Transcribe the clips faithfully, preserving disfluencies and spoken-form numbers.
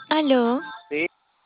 Aló. Sí,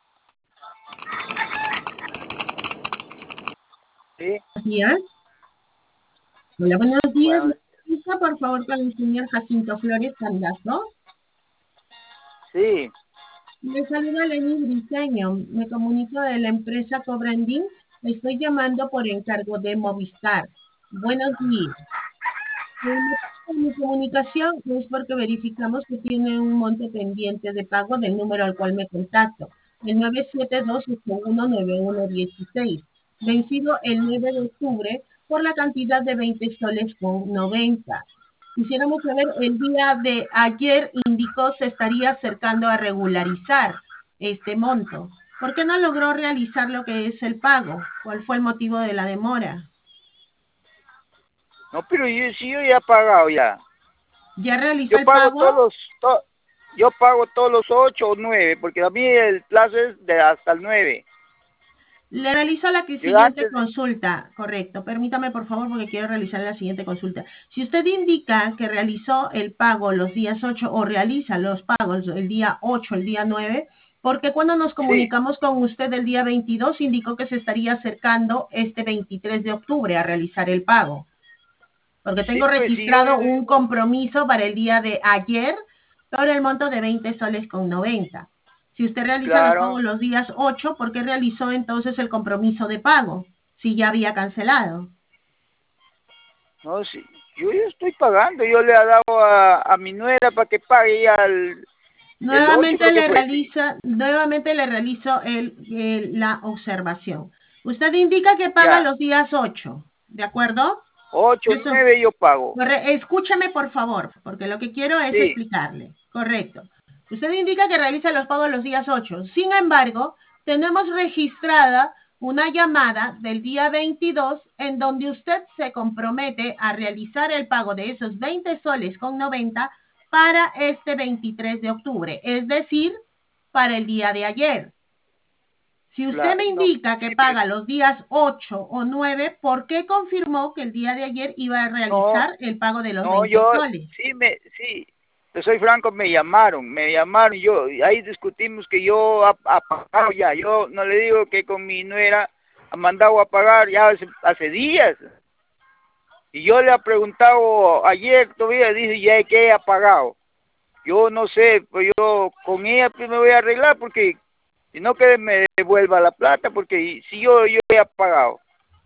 sí, Buenos días. Hola, buenos días. bueno, ¿Lista, por favor, con el señor Jacinto Flores Candazzo? sí, Le saluda Lenín Briceño. Me comunico de la empresa Cobrandín. Estoy llamando por encargo de Movistar. Buenos días. El motivo de mi comunicación es porque verificamos que tiene un monto pendiente de pago del número al cual me contacto, el nueve siete dos ocho uno nueve uno uno seis, vencido el nueve de octubre por la cantidad de veinte soles con noventa. Quisiéramos saber, el día de ayer indicó se estaría acercando a regularizar este monto. ¿Por qué no logró realizar lo que es el pago? ¿Cuál fue el motivo de la demora? no, pero yo sí yo ya he pagado ya. ¿Ya realizó Yo el pago pago? todos los, to- yo pago todos los ocho o nueve, porque a mí el plazo es de hasta el nueve. Le realizo la que- Yo siguiente antes, consulta, correcto. Permítame, por favor, porque quiero realizar la siguiente consulta. Si usted indica que realizó el pago los días ocho o realiza los pagos el día ocho, el día nueve, porque cuando nos sí, comunicamos con usted el día veintidós indicó que se estaría acercando este veintitrés de octubre a realizar el pago. Porque sí, tengo pues sí, yo, registrado un compromiso para el día de ayer por el monto de veinte soles con noventa. Si usted realiza los claro, pagos los días ocho, ¿por qué realizó entonces el compromiso de pago? Si ya había cancelado. no, sí, yo ya estoy pagando, yo le he dado a, a mi nuera para que pague ya el, el ocho Nuevamente creo que le fue. realiza, nuevamente le realizo el, el- la observación. Usted indica que paga Ya, los días ocho, ¿de acuerdo? ocho, Eso. nueve yo pago. Corre- Escúchame, por favor, porque lo que quiero es Sí, explicarle. Correcto. Usted indica que realiza los pagos los días ocho. Sin embargo, tenemos registrada una llamada del día veintidós en donde usted se compromete a realizar el pago de esos veinte soles con noventa para este veintitrés de octubre, es decir, para el día de ayer. Si usted la, me no, indica que sí, pero paga los días ocho o nueve, ¿por qué confirmó que el día de ayer iba a no, realizar el pago de los no, veinte yo soles? sí me, sí, yo soy franco, me llamaron, me llamaron, yo, ahí discutimos que yo ha, ha pagado ya, yo no le digo que con mi nuera ha mandado a pagar ya hace, hace días, y yo le he preguntado ayer todavía, dice ya que ella ha pagado, yo no sé, pues yo con ella pues me voy a arreglar porque, si no que me devuelva la plata, porque si yo, yo ya he pagado.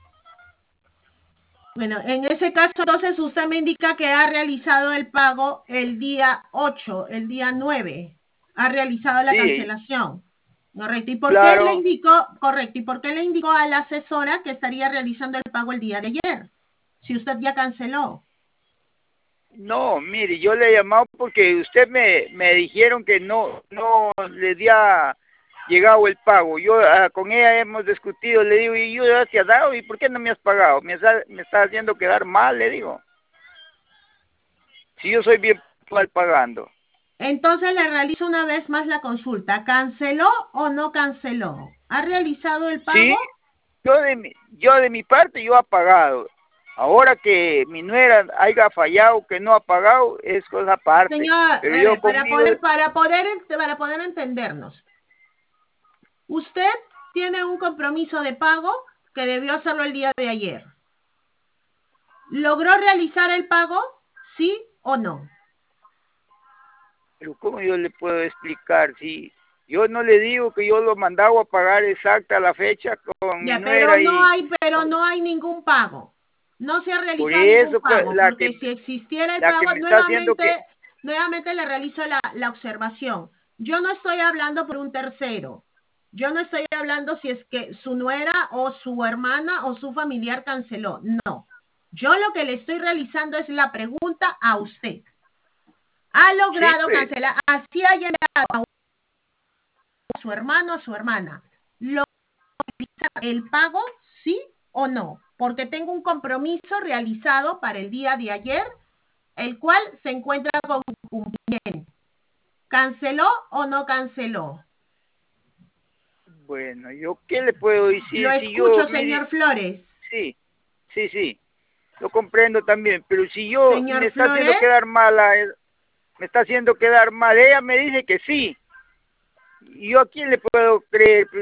Bueno, en ese caso, entonces usted me indica que ha realizado el pago el día ocho, el día nueve. Ha realizado la Sí, cancelación. Correcto. ¿Y por qué le claro. indicó, correcto, y por qué le indicó a la asesora que estaría realizando el pago el día de ayer? Si usted ya canceló. No, mire, yo le he llamado porque usted me, me dijeron que no, no le había llegado el pago. Yo ah, con ella hemos discutido, le digo, y yo ya te he dado, ¿y por qué no me has pagado? Me está, me está haciendo quedar mal, le digo. Si yo soy bien mal pagando. Entonces le realizo una vez más la consulta. ¿Canceló o no canceló? ¿Ha realizado el Sí, pago? yo de mi, yo de mi parte yo he pagado. Ahora que mi nuera haya fallado, que no ha pagado, es cosa aparte. Señor, Pero a yo ver, para conmigo, poder, para poder, para poder entendernos. Usted tiene un compromiso de pago que debió hacerlo el día de ayer. ¿Logró realizar el pago? ¿Sí o no? pero ¿cómo yo le puedo explicar? Si yo no le digo que yo lo mandaba a pagar exacta la fecha con mi Ya, pero nuera no y hay, pero no hay ningún pago. No se ha por realizado ningún eso pues, pago, la porque que si existiera el la que pago, me está haciendo nuevamente, que nuevamente le realizo la, la observación. Yo no estoy hablando por un tercero. Yo no estoy hablando si es que su nuera o su hermana o su familiar canceló. No. Yo lo que le estoy realizando es la pregunta a usted. ¿Ha sí logrado pues cancelar? Así haya enviado a su hermano o a su hermana. ¿Lo el pago, sí o no? Porque tengo un compromiso realizado para el día de ayer, el cual se encuentra con cumplimiento. ¿Canceló o no canceló? bueno, yo qué le puedo Lo decir si yo escucho, mire, señor Flores. sí, sí, sí, lo comprendo también, pero si yo me Señor está haciendo Flores, quedar mal, a él, me está haciendo quedar mal, ella me dice que sí, ¿Yo a quién le puedo creer?